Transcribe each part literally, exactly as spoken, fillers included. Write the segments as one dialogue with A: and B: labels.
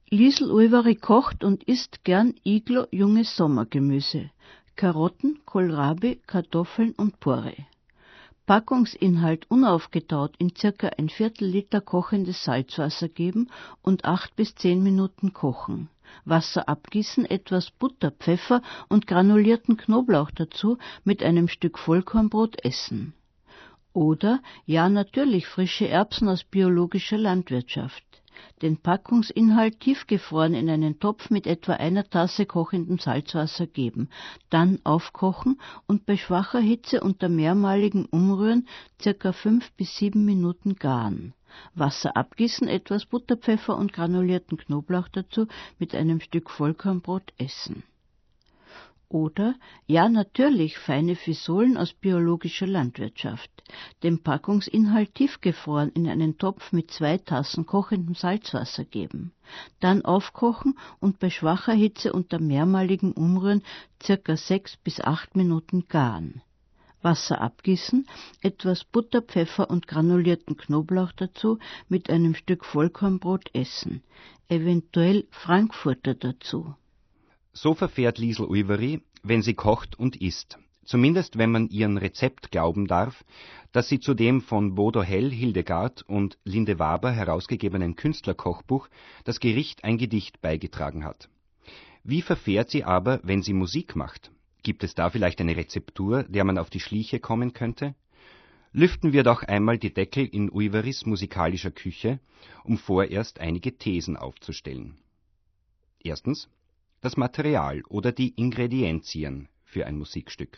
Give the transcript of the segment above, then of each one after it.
A: Liesl Ulvari kocht und isst gern Iglo junges Sommergemüse, Karotten, Kohlrabi, Kartoffeln und Porree. Packungsinhalt unaufgetaut in circa ein Viertel Liter kochendes Salzwasser geben und acht bis zehn Minuten kochen. Wasser abgießen, etwas Butter, Pfeffer und granulierten Knoblauch dazu, mit einem Stück Vollkornbrot essen. Oder, ja natürlich, frische Erbsen aus biologischer Landwirtschaft. Den Packungsinhalt tiefgefroren in einen Topf mit etwa einer Tasse kochendem Salzwasser geben, dann aufkochen und bei schwacher Hitze unter mehrmaligem Umrühren circa fünf bis sieben Minuten garen. Wasser abgießen, etwas Butter, Pfeffer und granulierten Knoblauch dazu, mit einem Stück Vollkornbrot essen. Oder, ja natürlich, feine Fisolen aus biologischer Landwirtschaft. Den Packungsinhalt tiefgefroren in einen Topf mit zwei Tassen kochendem Salzwasser geben. Dann aufkochen und bei schwacher Hitze unter mehrmaligem Umrühren circa sechs bis acht Minuten garen. Wasser abgießen, etwas Butter, Pfeffer und granulierten Knoblauch dazu, mit einem Stück Vollkornbrot essen. Eventuell Frankfurter dazu.
B: So verfährt Liesl Ulvari, wenn sie kocht und isst. Zumindest wenn man ihren Rezept glauben darf, das sie zu dem von Bodo Hell, Hildegard und Linde Waber herausgegebenen Künstlerkochbuch Das Gericht ein Gedicht beigetragen hat. Wie verfährt sie aber, wenn sie Musik macht? Gibt es da vielleicht eine Rezeptur, der man auf die Schliche kommen könnte? Lüften wir doch einmal die Deckel in Ulvaris musikalischer Küche, um vorerst einige Thesen aufzustellen. Erstens: Das Material oder die Ingredienzien für ein Musikstück.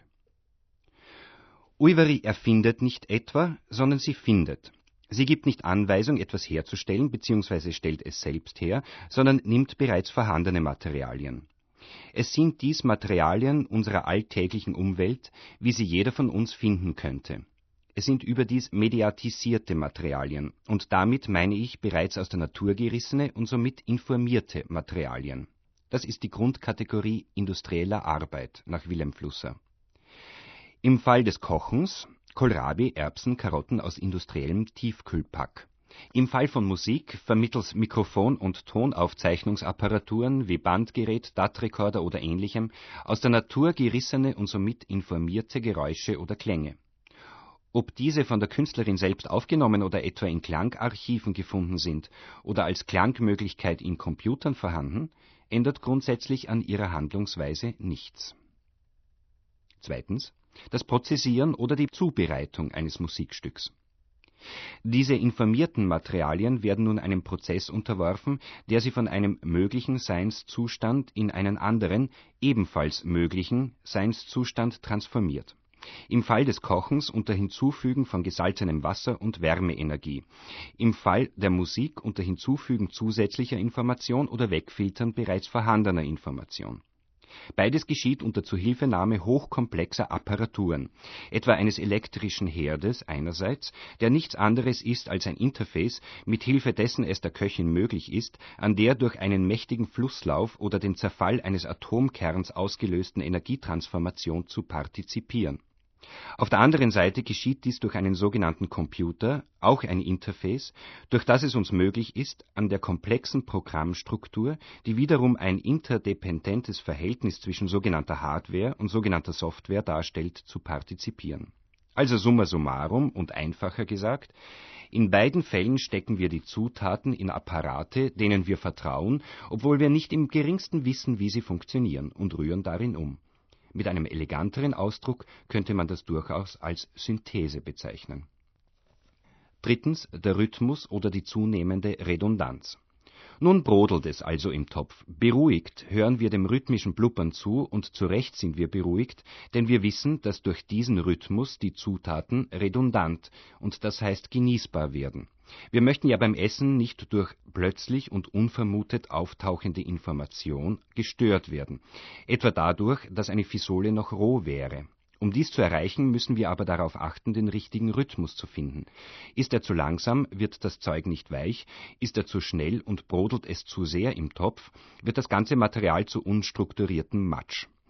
B: Ulvari erfindet nicht etwa, sondern sie findet. Sie gibt nicht Anweisung, etwas herzustellen, bzw. stellt es selbst her, sondern nimmt bereits vorhandene Materialien. Es sind dies Materialien unserer alltäglichen Umwelt, wie sie jeder von uns finden könnte. Es sind überdies mediatisierte Materialien, und damit meine ich bereits aus der Natur gerissene und somit informierte Materialien. Das ist die Grundkategorie industrieller Arbeit nach Wilhelm Flusser. Im Fall des Kochens Kohlrabi, Erbsen, Karotten aus industriellem Tiefkühlpack. Im Fall von Musik vermittels Mikrofon- und Tonaufzeichnungsapparaturen wie Bandgerät, D A T-Rekorder oder ähnlichem aus der Natur gerissene und somit informierte Geräusche oder Klänge. Ob diese von der Künstlerin selbst aufgenommen oder etwa in Klangarchiven gefunden sind oder als Klangmöglichkeit in Computern vorhanden, ändert grundsätzlich an ihrer Handlungsweise nichts. Zweitens: Das Prozessieren oder die Zubereitung eines Musikstücks. Diese informierten Materialien werden nun einem Prozess unterworfen, der sie von einem möglichen Seinszustand in einen anderen, ebenfalls möglichen Seinszustand transformiert. Im Fall des Kochens unter Hinzufügen von gesalzenem Wasser und Wärmeenergie. Im Fall der Musik unter Hinzufügen zusätzlicher Information oder Wegfiltern bereits vorhandener Information. Beides geschieht unter Zuhilfenahme hochkomplexer Apparaturen, etwa eines elektrischen Herdes einerseits, der nichts anderes ist als ein Interface, mit Hilfe dessen es der Köchin möglich ist, an der durch einen mächtigen Flusslauf oder den Zerfall eines Atomkerns ausgelösten Energietransformation zu partizipieren. Auf der anderen Seite geschieht dies durch einen sogenannten Computer, auch ein Interface, durch das es uns möglich ist, an der komplexen Programmstruktur, die wiederum ein interdependentes Verhältnis zwischen sogenannter Hardware und sogenannter Software darstellt, zu partizipieren. Also summa summarum und einfacher gesagt: In beiden Fällen stecken wir die Zutaten in Apparate, denen wir vertrauen, obwohl wir nicht im geringsten wissen, wie sie funktionieren, und rühren darin um. Mit einem eleganteren Ausdruck könnte man das durchaus als Synthese bezeichnen. Drittens: Der Rhythmus oder die zunehmende Redundanz. Nun brodelt es also im Topf. Beruhigt hören wir dem rhythmischen Blubbern zu, und zu Recht sind wir beruhigt, denn wir wissen, dass durch diesen Rhythmus die Zutaten redundant, und das heißt genießbar werden. Wir möchten ja beim Essen nicht durch plötzlich und unvermutet auftauchende Information gestört werden, etwa dadurch, dass eine Fisole noch roh wäre. Um dies zu erreichen, müssen wir aber darauf achten, den richtigen Rhythmus zu finden. Ist er zu langsam, wird das Zeug nicht weich, ist er zu schnell und brodelt es zu sehr im Topf, wird das ganze Material zu unstrukturiertem Matsch.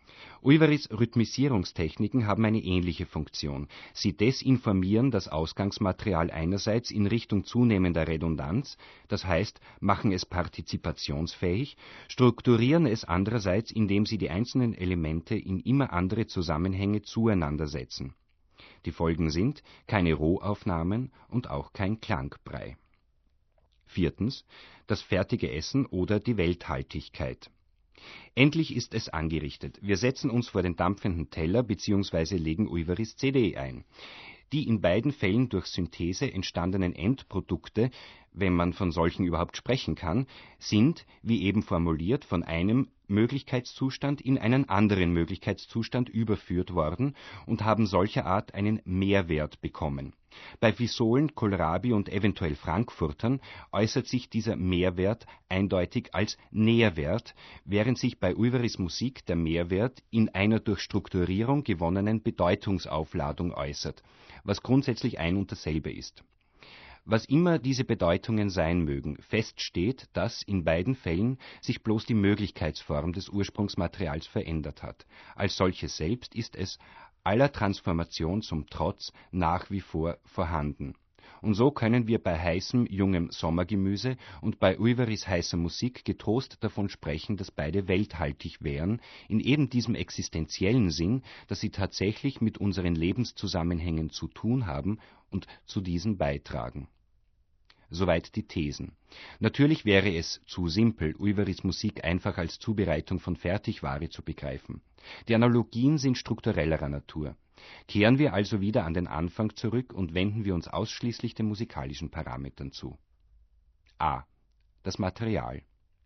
B: Ulvaris Rhythmisierungstechniken haben eine ähnliche Funktion. Sie desinformieren das Ausgangsmaterial einerseits in Richtung zunehmender Redundanz, das heißt, machen es partizipationsfähig, strukturieren es andererseits, indem sie die einzelnen Elemente in immer andere Zusammenhänge zueinander setzen. Die Folgen sind keine Rohaufnahmen und auch kein Klangbrei. Viertens. Das fertige Essen oder die Welthaltigkeit. Endlich ist es angerichtet. Wir setzen uns vor den dampfenden Teller bzw. legen Ulvaris C D ein. Die in beiden Fällen durch Synthese entstandenen Endprodukte, wenn man von solchen überhaupt sprechen kann, sind, wie eben formuliert, von einem Möglichkeitszustand in einen anderen Möglichkeitszustand überführt worden und haben solcher Art einen Mehrwert bekommen. Bei Visolen, Kohlrabi und eventuell Frankfurtern äußert sich dieser Mehrwert eindeutig als Nährwert, während sich bei Ulvaris Musik der Mehrwert in einer durch Strukturierung gewonnenen Bedeutungsaufladung äußert, was grundsätzlich ein und dasselbe ist. Was immer diese Bedeutungen sein mögen, fest steht, dass in beiden Fällen sich bloß die Möglichkeitsform des Ursprungsmaterials verändert hat. Als solches selbst ist es aller Transformation zum Trotz nach wie vor vorhanden. Und so können wir bei heißem, jungem Sommergemüse und bei Ulvaris heißer Musik getrost davon sprechen, dass beide welthaltig wären, in eben diesem existenziellen Sinn, dass sie tatsächlich mit unseren Lebenszusammenhängen zu tun haben und zu diesen beitragen. Soweit die Thesen. Natürlich wäre es zu simpel, Ulvaris Musik einfach als Zubereitung von Fertigware zu begreifen. Die Analogien sind strukturellerer Natur. Kehren wir also wieder an den Anfang zurück und wenden wir uns ausschließlich den musikalischen Parametern zu. A. Das Material.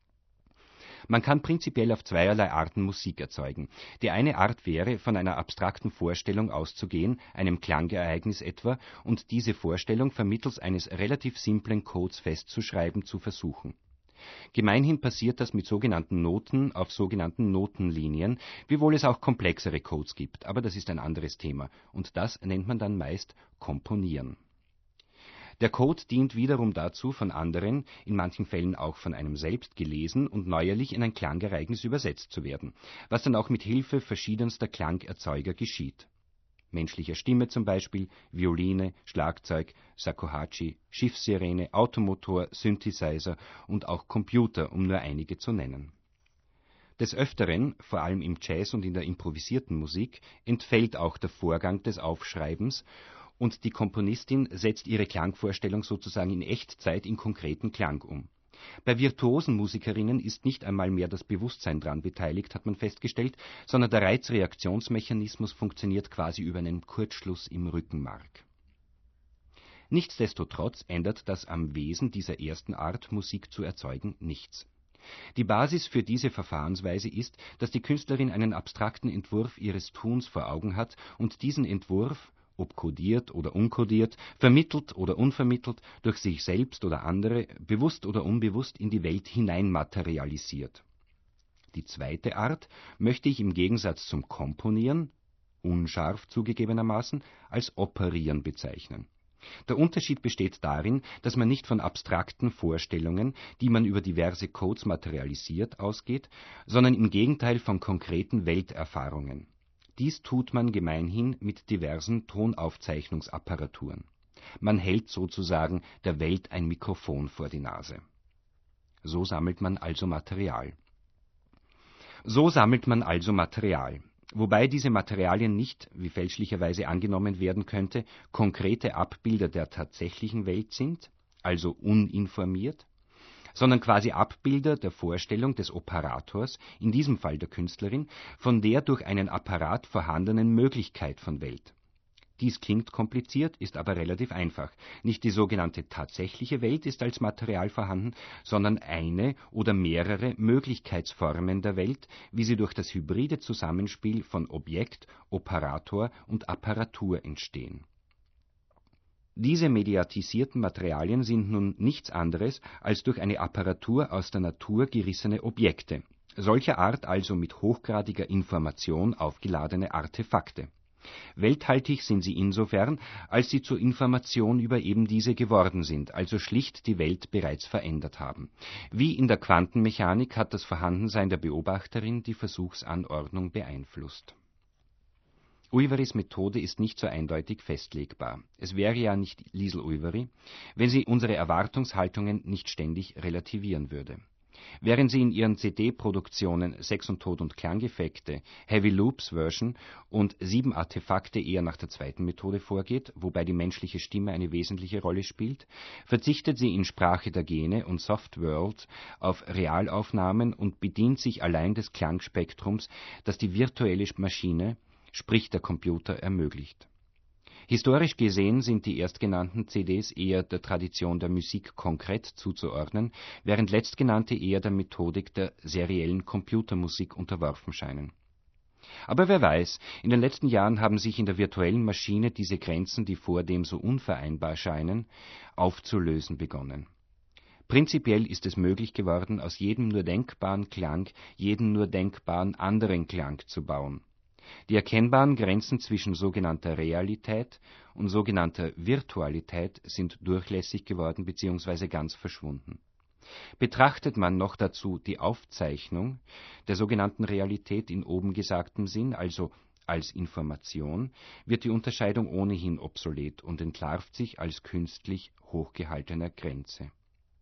B: Man kann prinzipiell auf zweierlei Arten Musik erzeugen. Die eine Art wäre, von einer abstrakten Vorstellung auszugehen, einem Klangereignis etwa, und diese Vorstellung vermittels eines relativ simplen Codes festzuschreiben zu versuchen. Gemeinhin passiert das mit sogenannten Noten auf sogenannten Notenlinien, wiewohl es auch komplexere Codes gibt, aber das ist ein anderes Thema, und das nennt man dann meist Komponieren. Der Code dient wiederum dazu, von anderen, in manchen Fällen auch von einem selbst gelesen und neuerlich in ein Klangereignis übersetzt zu werden, was dann auch mit Hilfe verschiedenster Klangerzeuger geschieht. Menschlicher Stimme zum Beispiel, Violine, Schlagzeug, Shakuhachi, Schiffssirene, Automotor, Synthesizer und auch Computer, um nur einige zu nennen. Des Öfteren, vor allem im Jazz und in der improvisierten Musik, entfällt auch der Vorgang des Aufschreibens und die Komponistin setzt ihre Klangvorstellung sozusagen in Echtzeit in konkreten Klang um. Bei virtuosen Musikerinnen ist nicht einmal mehr das Bewusstsein daran beteiligt, hat man festgestellt, sondern der Reizreaktionsmechanismus funktioniert quasi über einen Kurzschluss im Rückenmark. Nichtsdestotrotz ändert das am Wesen dieser ersten Art, Musik zu erzeugen, nichts. Die Basis für diese Verfahrensweise ist, dass die Künstlerin einen abstrakten Entwurf ihres Tuns vor Augen hat und diesen Entwurf, ob kodiert oder unkodiert, vermittelt oder unvermittelt, durch sich selbst oder andere, bewusst oder unbewusst in die Welt hinein materialisiert. Die zweite Art möchte ich im Gegensatz zum Komponieren, unscharf zugegebenermaßen, als Operieren bezeichnen. Der Unterschied besteht darin, dass man nicht von abstrakten Vorstellungen, die man über diverse Codes materialisiert, ausgeht, sondern im Gegenteil von konkreten Welterfahrungen. Dies tut man gemeinhin mit diversen Tonaufzeichnungsapparaturen. Man hält sozusagen der Welt ein Mikrofon vor die Nase. So sammelt man also Material. So sammelt man also Material, wobei diese Materialien nicht, wie fälschlicherweise angenommen werden könnte, konkrete Abbilder der tatsächlichen Welt sind, also uninformiert, sondern quasi Abbilder der Vorstellung des Operators, in diesem Fall der Künstlerin, von der durch einen Apparat vorhandenen Möglichkeit von Welt. Dies klingt kompliziert, ist aber relativ einfach. Nicht die sogenannte tatsächliche Welt ist als Material vorhanden, sondern eine oder mehrere Möglichkeitsformen der Welt, wie sie durch das hybride Zusammenspiel von Objekt, Operator und Apparatur entstehen. Diese mediatisierten Materialien sind nun nichts anderes als durch eine Apparatur aus der Natur gerissene Objekte, solcher Art also mit hochgradiger Information aufgeladene Artefakte. Welthaltig sind sie insofern, als sie zur Information über eben diese geworden sind, also schlicht die Welt bereits verändert haben. Wie in der Quantenmechanik hat das Vorhandensein der Beobachterin die Versuchsanordnung beeinflusst. Uyvarys Methode ist nicht so eindeutig festlegbar. Es wäre ja nicht Liesl-Uyvary, wenn sie unsere Erwartungshaltungen nicht ständig relativieren würde. Während sie in ihren C D-Produktionen Sex und Tod und Klangeffekte, Heavy Loops Version und sieben Artefakte eher nach der zweiten Methode vorgeht, wobei die menschliche Stimme eine wesentliche Rolle spielt, verzichtet sie in Sprache der Gene und Soft World auf Realaufnahmen und bedient sich allein des Klangspektrums, das die virtuelle Maschine, sprich der Computer, ermöglicht. Historisch gesehen sind die erstgenannten C Ds eher der Tradition der Musik konkret zuzuordnen, während letztgenannte eher der Methodik der seriellen Computermusik unterworfen scheinen. Aber wer weiß, in den letzten Jahren haben sich in der virtuellen Maschine diese Grenzen, die vordem so unvereinbar scheinen, aufzulösen begonnen. Prinzipiell ist es möglich geworden, aus jedem nur denkbaren Klang jeden nur denkbaren anderen Klang zu bauen. Die erkennbaren Grenzen zwischen sogenannter Realität und sogenannter Virtualität sind durchlässig geworden bzw. ganz verschwunden. Betrachtet man noch dazu die Aufzeichnung der sogenannten Realität in oben gesagtem Sinn, also als Information, wird die Unterscheidung ohnehin obsolet und entlarvt sich als künstlich hochgehaltener Grenze.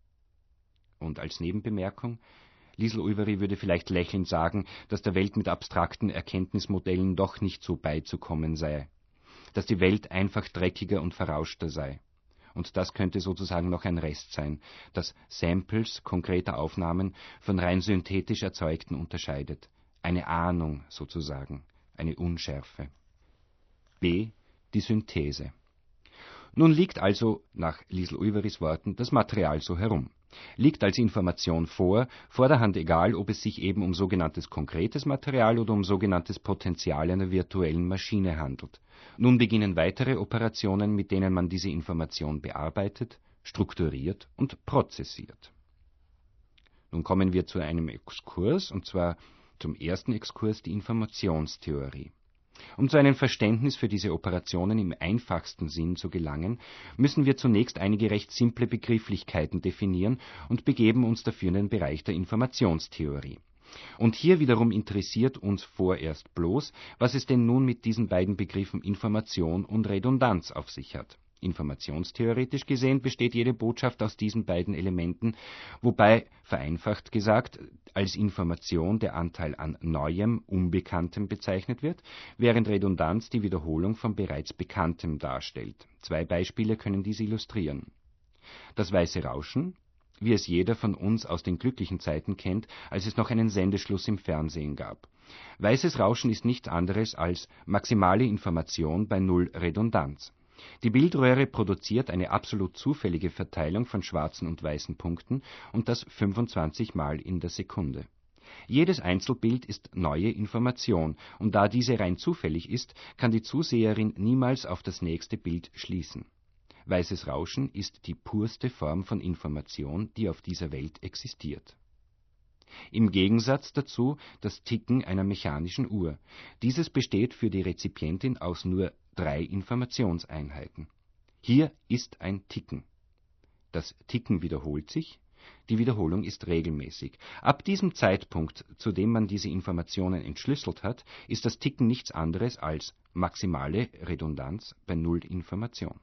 B: Und als Nebenbemerkung: Liesl-Uyvary würde vielleicht lächelnd sagen, dass der Welt mit abstrakten Erkenntnismodellen doch nicht so beizukommen sei, dass die Welt einfach dreckiger und verrauschter sei. Und das könnte sozusagen noch ein Rest sein, das Samples konkreter Aufnahmen von rein synthetisch erzeugten unterscheidet. Eine Ahnung sozusagen, eine Unschärfe. B. Die Synthese. Nun liegt also, nach Liesl-Uyvarys Worten, das Material so herum. Liegt als Information vor, vorderhand egal, ob es sich eben um sogenanntes konkretes Material oder um sogenanntes Potenzial einer virtuellen Maschine handelt. Nun beginnen weitere Operationen, mit denen man diese Information bearbeitet, strukturiert und prozessiert. Nun kommen wir zu einem Exkurs, und zwar zum ersten Exkurs, die Informationstheorie. Um zu einem Verständnis für diese Operationen im einfachsten Sinn zu gelangen, müssen wir zunächst einige recht simple Begrifflichkeiten definieren und begeben uns dafür in den Bereich der Informationstheorie. Und hier wiederum interessiert uns vorerst bloß, was es denn nun mit diesen beiden Begriffen Information und Redundanz auf sich hat. Informationstheoretisch gesehen besteht jede Botschaft aus diesen beiden Elementen, wobei, vereinfacht gesagt, als Information der Anteil an Neuem, Unbekanntem bezeichnet wird, während Redundanz die Wiederholung von bereits Bekanntem darstellt. Zwei Beispiele können dies illustrieren. Das weiße Rauschen, wie es jeder von uns aus den glücklichen Zeiten kennt, als es noch einen Sendeschluss im Fernsehen gab. Weißes Rauschen ist nichts anderes als maximale Information bei Null Redundanz. Die Bildröhre produziert eine absolut zufällige Verteilung von schwarzen und weißen Punkten und das fünfundzwanzig Mal in der Sekunde. Jedes Einzelbild ist neue Information, und da diese rein zufällig ist, kann die Zuseherin niemals auf das nächste Bild schließen. Weißes Rauschen ist die purste Form von Information, die auf dieser Welt existiert. Im Gegensatz dazu das Ticken einer mechanischen Uhr. Dieses besteht für die Rezipientin aus nur drei Informationseinheiten. Hier ist ein Ticken. Das Ticken wiederholt sich, die Wiederholung ist regelmäßig. Ab diesem Zeitpunkt, zu dem man diese Informationen entschlüsselt hat, ist das Ticken nichts anderes als maximale Redundanz bei Null Information.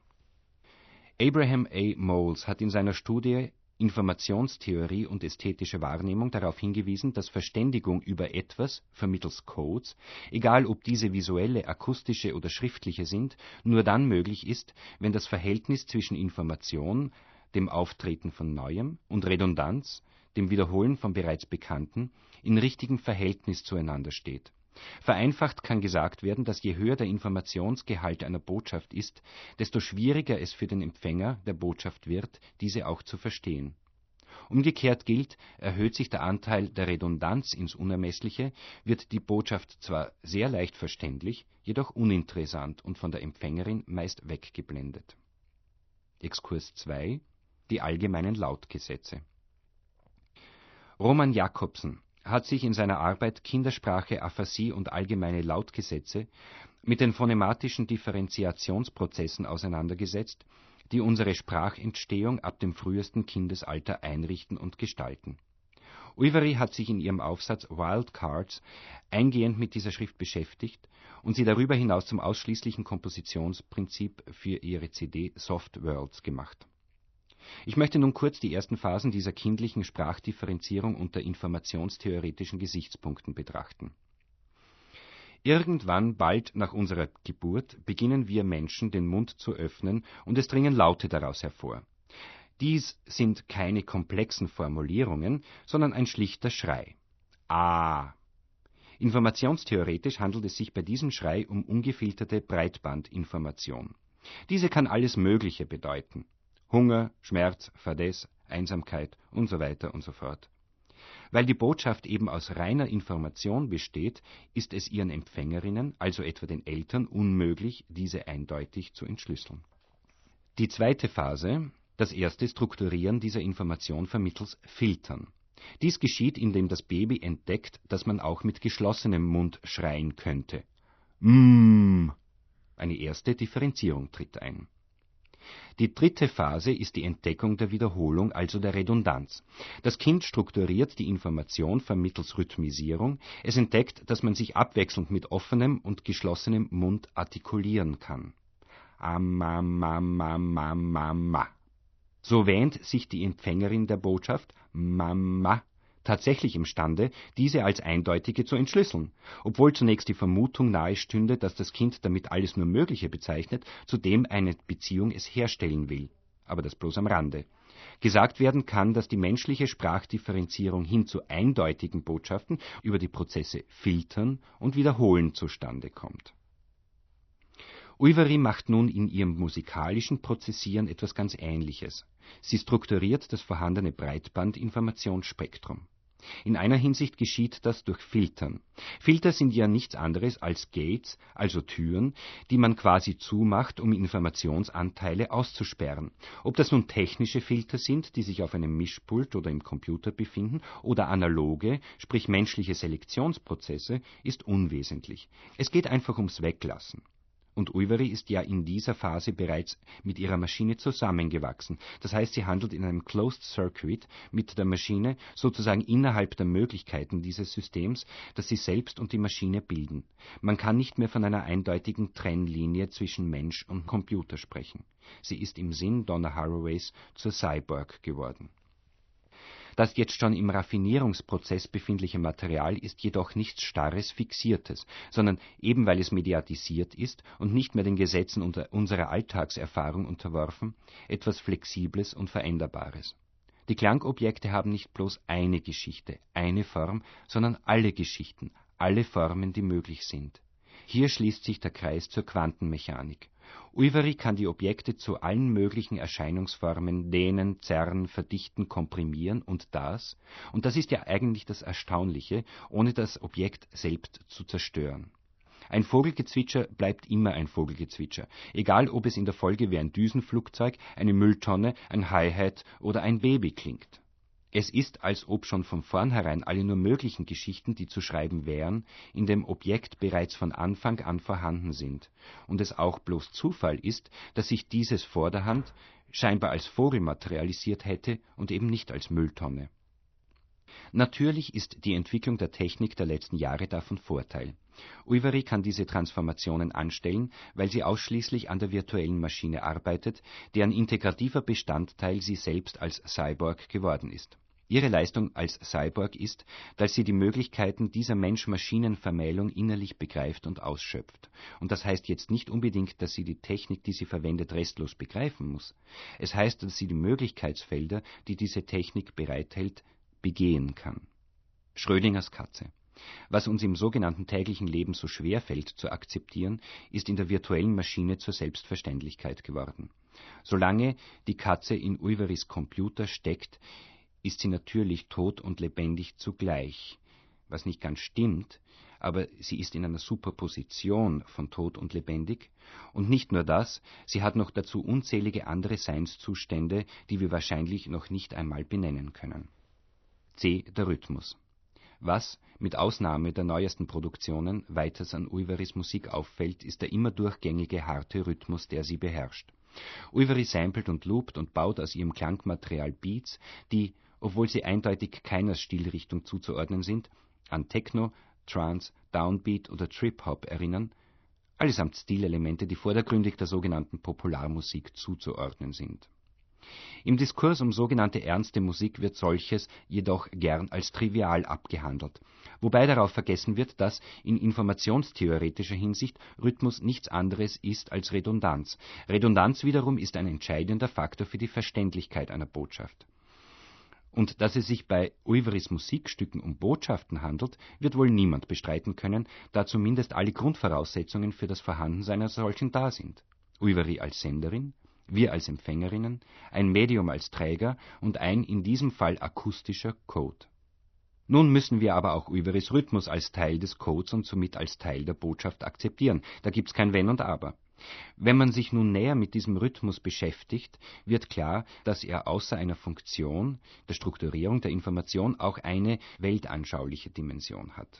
B: Abraham A. Moles hat in seiner Studie Informationstheorie und ästhetische Wahrnehmung darauf hingewiesen, dass Verständigung über etwas vermittels Codes, egal ob diese visuelle, akustische oder schriftliche sind, nur dann möglich ist, wenn das Verhältnis zwischen Information, dem Auftreten von Neuem, und Redundanz, dem Wiederholen von bereits Bekannten, in richtigem Verhältnis zueinander steht. Vereinfacht kann gesagt werden, dass je höher der Informationsgehalt einer Botschaft ist, desto schwieriger es für den Empfänger der Botschaft wird, diese auch zu verstehen. Umgekehrt gilt, erhöht sich der Anteil der Redundanz ins Unermessliche, wird die Botschaft zwar sehr leicht verständlich, jedoch uninteressant und von der Empfängerin meist weggeblendet. Exkurs zwei: Die allgemeinen Lautgesetze. Roman Jakobson hat sich in seiner Arbeit Kindersprache, Aphasie und allgemeine Lautgesetze mit den phonematischen Differenziationsprozessen auseinandergesetzt, die unsere Sprachentstehung ab dem frühesten Kindesalter einrichten und gestalten. Uivery hat sich in ihrem Aufsatz Wildcards eingehend mit dieser Schrift beschäftigt und sie darüber hinaus zum ausschließlichen Kompositionsprinzip für ihre C D Soft Worlds gemacht. Ich möchte nun kurz die ersten Phasen dieser kindlichen Sprachdifferenzierung unter informationstheoretischen Gesichtspunkten betrachten. Irgendwann bald nach unserer Geburt beginnen wir Menschen den Mund zu öffnen und es dringen Laute daraus hervor. Dies sind keine komplexen Formulierungen, sondern ein schlichter Schrei. Ah! Informationstheoretisch handelt es sich bei diesem Schrei um ungefilterte Breitbandinformation. Diese kann alles Mögliche bedeuten. Hunger, Schmerz, Fadess, Einsamkeit und so weiter und so fort. Weil die Botschaft eben aus reiner Information besteht, ist es ihren Empfängerinnen, also etwa den Eltern, unmöglich, diese eindeutig zu entschlüsseln. Die zweite Phase, das erste Strukturieren dieser Information vermittels Filtern. Dies geschieht, indem das Baby entdeckt, dass man auch mit geschlossenem Mund schreien könnte. Mm. Eine erste Differenzierung tritt ein. Die dritte Phase ist die Entdeckung der Wiederholung, also der Redundanz. Das Kind strukturiert die Information vermittels Rhythmisierung. Es entdeckt, dass man sich abwechselnd mit offenem und geschlossenem Mund artikulieren kann. Amma, ma, ma, ma, ma, ma. So wähnt sich die Empfängerin der Botschaft, Mama, tatsächlich imstande, diese als eindeutige zu entschlüsseln, obwohl zunächst die Vermutung nahestünde, dass das Kind damit alles nur Mögliche bezeichnet, zu dem eine Beziehung es herstellen will. Aber das bloß am Rande. Gesagt werden kann, dass die menschliche Sprachdifferenzierung hin zu eindeutigen Botschaften über die Prozesse Filtern und Wiederholen zustande kommt. Uivery macht nun in ihrem musikalischen Prozessieren etwas ganz Ähnliches. Sie strukturiert das vorhandene Breitbandinformationsspektrum. In einer Hinsicht geschieht das durch Filtern. Filter sind ja nichts anderes als Gates, also Türen, die man quasi zumacht, um Informationsanteile auszusperren. Ob das nun technische Filter sind, die sich auf einem Mischpult oder im Computer befinden, oder analoge, sprich menschliche Selektionsprozesse, ist unwesentlich. Es geht einfach ums Weglassen. Und Uivery ist ja in dieser Phase bereits mit ihrer Maschine zusammengewachsen. Das heißt, sie handelt in einem Closed Circuit mit der Maschine, sozusagen innerhalb der Möglichkeiten dieses Systems, das sie selbst und die Maschine bilden. Man kann nicht mehr von einer eindeutigen Trennlinie zwischen Mensch und Computer sprechen. Sie ist im Sinn Donna Haraways zur Cyborg geworden. Das jetzt schon im Raffinierungsprozess befindliche Material ist jedoch nichts Starres, Fixiertes, sondern eben weil es mediatisiert ist und nicht mehr den Gesetzen unserer Alltagserfahrung unterworfen, etwas Flexibles und Veränderbares. Die Klangobjekte haben nicht bloß eine Geschichte, eine Form, sondern alle Geschichten, alle Formen, die möglich sind. Hier schließt sich der Kreis zur Quantenmechanik. Uivery kann die Objekte zu allen möglichen Erscheinungsformen dehnen, zerren, verdichten, komprimieren und das, und das ist ja eigentlich das Erstaunliche, ohne das Objekt selbst zu zerstören. Ein Vogelgezwitscher bleibt immer ein Vogelgezwitscher, egal ob es in der Folge wie ein Düsenflugzeug, eine Mülltonne, ein Hi-Hat oder ein Baby klingt. Es ist, als ob schon von vornherein alle nur möglichen Geschichten, die zu schreiben wären, in dem Objekt bereits von Anfang an vorhanden sind, und es auch bloß Zufall ist, dass sich dieses vor der Hand scheinbar als Vogel materialisiert hätte und eben nicht als Mülltonne. Natürlich ist die Entwicklung der Technik der letzten Jahre davon Vorteil. Uivery kann diese Transformationen anstellen, weil sie ausschließlich an der virtuellen Maschine arbeitet, deren integrativer Bestandteil sie selbst als Cyborg geworden ist. Ihre Leistung als Cyborg ist, dass sie die Möglichkeiten dieser Mensch-Maschinen-Vermählung innerlich begreift und ausschöpft. Und das heißt jetzt nicht unbedingt, dass sie die Technik, die sie verwendet, restlos begreifen muss. Es heißt, dass sie die Möglichkeitsfelder, die diese Technik bereithält, begehen kann. Schrödingers Katze. Was uns im sogenannten täglichen Leben so schwer fällt zu akzeptieren, ist in der virtuellen Maschine zur Selbstverständlichkeit geworden. Solange die Katze in Uiverys Computer steckt, ist sie natürlich tot und lebendig zugleich, was nicht ganz stimmt, aber sie ist in einer Superposition von tot und lebendig, und nicht nur das, sie hat noch dazu unzählige andere Seinszustände, die wir wahrscheinlich noch nicht einmal benennen können. C. Der Rhythmus. Was, mit Ausnahme der neuesten Produktionen, weiters an Uyveris Musik auffällt, ist der immer durchgängige harte Rhythmus, der sie beherrscht. Uyvari samplet und loopt und baut aus ihrem Klangmaterial Beats, die, obwohl sie eindeutig keiner Stilrichtung zuzuordnen sind, an Techno, Trance, Downbeat oder Trip-Hop erinnern, allesamt Stilelemente, die vordergründig der sogenannten Popularmusik zuzuordnen sind. Im Diskurs um sogenannte ernste Musik wird solches jedoch gern als trivial abgehandelt, wobei darauf vergessen wird, dass in informationstheoretischer Hinsicht Rhythmus nichts anderes ist als Redundanz. Redundanz wiederum ist ein entscheidender Faktor für die Verständlichkeit einer Botschaft. Und dass es sich bei Uyvaris Musikstücken um Botschaften handelt, wird wohl niemand bestreiten können, da zumindest alle Grundvoraussetzungen für das Vorhandensein einer solchen da sind. Uyvari als Senderin, wir als Empfängerinnen, ein Medium als Träger und ein in diesem Fall akustischer Code. Nun müssen wir aber auch Uyvaris Rhythmus als Teil des Codes und somit als Teil der Botschaft akzeptieren. Da gibt's kein Wenn und Aber. Wenn man sich nun näher mit diesem Rhythmus beschäftigt, wird klar, dass er außer einer Funktion, der Strukturierung der Information, auch eine weltanschauliche Dimension hat.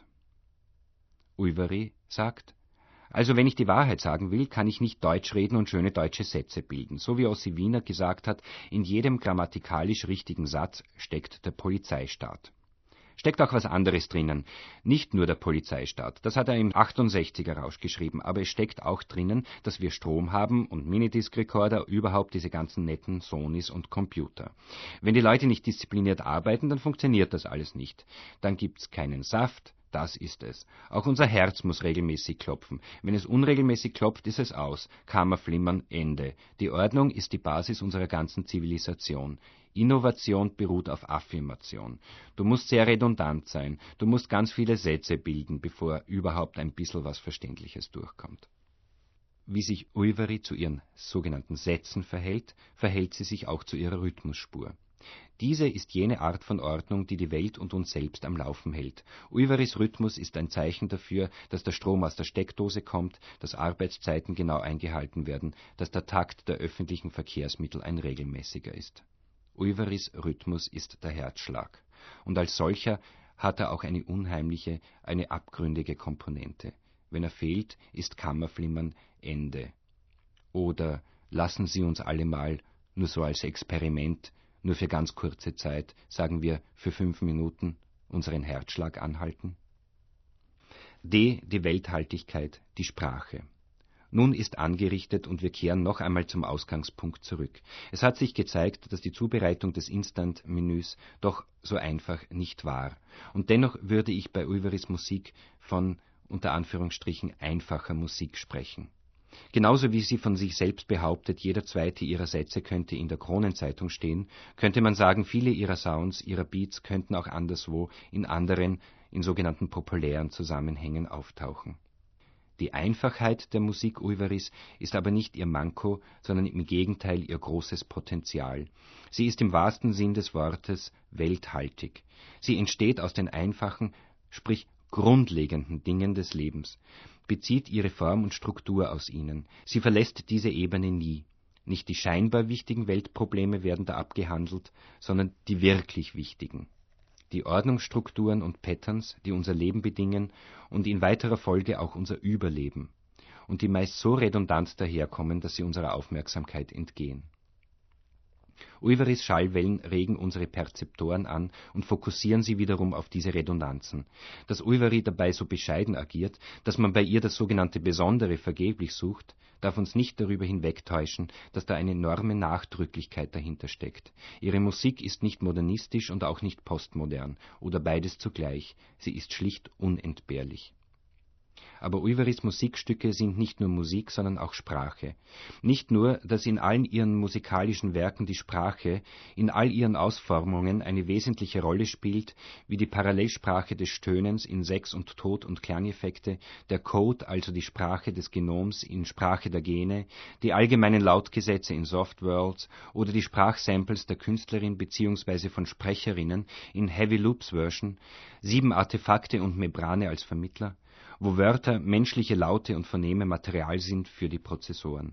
B: Uyvari sagt: Also wenn ich die Wahrheit sagen will, kann ich nicht Deutsch reden und schöne deutsche Sätze bilden. So wie Ossi Wiener gesagt hat, in jedem grammatikalisch richtigen Satz steckt der Polizeistaat. Steckt auch was anderes drinnen, nicht nur der Polizeistaat. Das hat er im achtundsechziger Rausch geschrieben, aber es steckt auch drinnen, dass wir Strom haben und Minidisc-Recorder, überhaupt diese ganzen netten Sonys und Computer. Wenn die Leute nicht diszipliniert arbeiten, dann funktioniert das alles nicht. Dann gibt's keinen Saft. Das ist es. Auch unser Herz muss regelmäßig klopfen. Wenn es unregelmäßig klopft, ist es aus. Kammerflimmern, Ende. Die Ordnung ist die Basis unserer ganzen Zivilisation. Innovation beruht auf Affirmation. Du musst sehr redundant sein. Du musst ganz viele Sätze bilden, bevor überhaupt ein bisschen was Verständliches durchkommt. Wie sich Uyvari zu ihren sogenannten Sätzen verhält, verhält sie sich auch zu ihrer Rhythmusspur. Diese ist jene Art von Ordnung, die die Welt und uns selbst am Laufen hält. Uyvaris Rhythmus ist ein Zeichen dafür, dass der Strom aus der Steckdose kommt, dass Arbeitszeiten genau eingehalten werden, dass der Takt der öffentlichen Verkehrsmittel ein regelmäßiger ist. Uyvaris Rhythmus ist der Herzschlag. Und als solcher hat er auch eine unheimliche, eine abgründige Komponente. Wenn er fehlt, ist Kammerflimmern Ende. Oder lassen Sie uns alle mal, nur so als Experiment, nur für ganz kurze Zeit, sagen wir für fünf Minuten, unseren Herzschlag anhalten? D. Die Welthaltigkeit, die Sprache. Nun ist angerichtet und wir kehren noch einmal zum Ausgangspunkt zurück. Es hat sich gezeigt, dass die Zubereitung des Instant-Menüs doch so einfach nicht war. Und dennoch würde ich bei Uyvaris Musik von, unter Anführungsstrichen, einfacher Musik sprechen. Genauso wie sie von sich selbst behauptet, jeder zweite ihrer Sätze könnte in der Kronenzeitung stehen, könnte man sagen, viele ihrer Sounds, ihrer Beats könnten auch anderswo in anderen, in sogenannten populären Zusammenhängen auftauchen. Die Einfachheit der Musik Uyvaris ist aber nicht ihr Manko, sondern im Gegenteil ihr großes Potenzial. Sie ist im wahrsten Sinn des Wortes welthaltig. Sie entsteht aus den einfachen, sprich grundlegenden Dingen des Lebens, bezieht ihre Form und Struktur aus ihnen. Sie verlässt diese Ebene nie. Nicht die scheinbar wichtigen Weltprobleme werden da abgehandelt, sondern die wirklich wichtigen. Die Ordnungsstrukturen und Patterns, die unser Leben bedingen und in weiterer Folge auch unser Überleben, und die meist so redundant daherkommen, dass sie unserer Aufmerksamkeit entgehen. Uyvaris Schallwellen regen unsere Perzeptoren an und fokussieren sie wiederum auf diese Redundanzen. Dass Uyvari dabei so bescheiden agiert, dass man bei ihr das sogenannte Besondere vergeblich sucht, darf uns nicht darüber hinwegtäuschen, dass da eine enorme Nachdrücklichkeit dahinter steckt. Ihre Musik ist nicht modernistisch und auch nicht postmodern, oder beides zugleich, sie ist schlicht unentbehrlich. Aber Uyvaris Musikstücke sind nicht nur Musik, sondern auch Sprache. Nicht nur, dass in allen ihren musikalischen Werken die Sprache in all ihren Ausformungen eine wesentliche Rolle spielt, wie die Parallelsprache des Stöhnens in Sex und Tod und Klangeffekte, der Code, also die Sprache des Genoms in Sprache der Gene, die allgemeinen Lautgesetze in Softworlds oder die Sprachsamples der Künstlerin bzw. von Sprecherinnen in Heavy Loops Version, sieben Artefakte und Membrane als Vermittler, wo Wörter, menschliche Laute und Vernehme Material sind für die Prozessoren.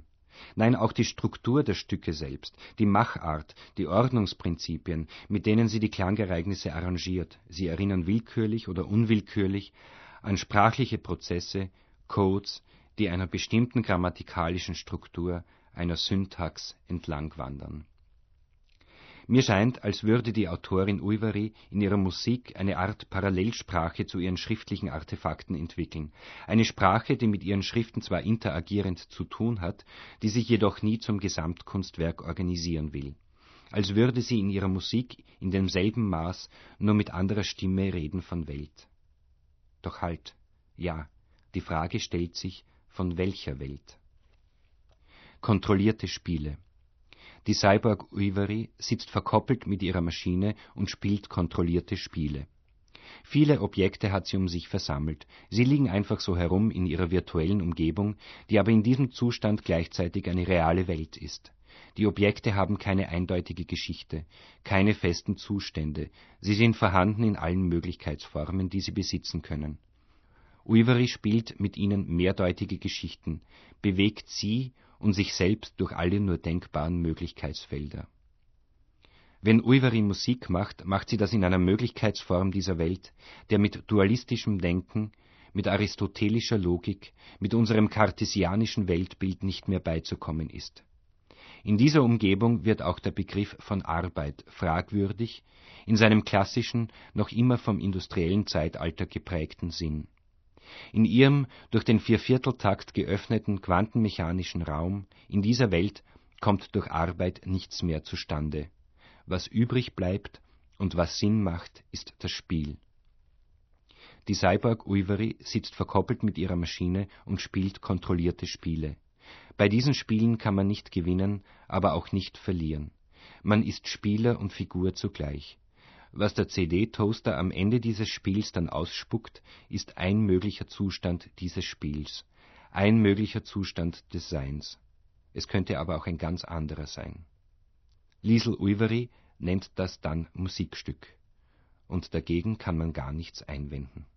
B: Nein, auch die Struktur der Stücke selbst, die Machart, die Ordnungsprinzipien, mit denen sie die Klangereignisse arrangiert, sie erinnern willkürlich oder unwillkürlich an sprachliche Prozesse, Codes, die einer bestimmten grammatikalischen Struktur, einer Syntax entlangwandern. Mir scheint, als würde die Autorin Ujvari in ihrer Musik eine Art Parallelsprache zu ihren schriftlichen Artefakten entwickeln, eine Sprache, die mit ihren Schriften zwar interagierend zu tun hat, die sich jedoch nie zum Gesamtkunstwerk organisieren will, als würde sie in ihrer Musik in demselben Maß nur mit anderer Stimme reden von Welt. Doch halt, ja, die Frage stellt sich, von welcher Welt? Kontrollierte Spiele. Die Cyborg Ujvari sitzt verkoppelt mit ihrer Maschine und spielt kontrollierte Spiele. Viele Objekte hat sie um sich versammelt, sie liegen einfach so herum in ihrer virtuellen Umgebung, die aber in diesem Zustand gleichzeitig eine reale Welt ist. Die Objekte haben keine eindeutige Geschichte, keine festen Zustände, sie sind vorhanden in allen Möglichkeitsformen, die sie besitzen können. Ujvari spielt mit ihnen mehrdeutige Geschichten, bewegt sie und sich selbst durch alle nur denkbaren Möglichkeitsfelder. Wenn Ujvari Musik macht, macht sie das in einer Möglichkeitsform dieser Welt, der mit dualistischem Denken, mit aristotelischer Logik, mit unserem kartesianischen Weltbild nicht mehr beizukommen ist. In dieser Umgebung wird auch der Begriff von Arbeit fragwürdig, in seinem klassischen, noch immer vom industriellen Zeitalter geprägten Sinn. In ihrem durch den Viervierteltakt geöffneten quantenmechanischen Raum, in dieser Welt, kommt durch Arbeit nichts mehr zustande. Was übrig bleibt und was Sinn macht, ist das Spiel. Die Cyborg Ujvari sitzt verkoppelt mit ihrer Maschine und spielt kontrollierte Spiele. Bei diesen Spielen kann man nicht gewinnen, aber auch nicht verlieren. Man ist Spieler und Figur zugleich. Was der C D-Toaster am Ende dieses Spiels dann ausspuckt, ist ein möglicher Zustand dieses Spiels, ein möglicher Zustand des Seins. Es könnte aber auch ein ganz anderer sein. Liesl Ujvari nennt das dann Musikstück. Und dagegen kann man gar nichts einwenden.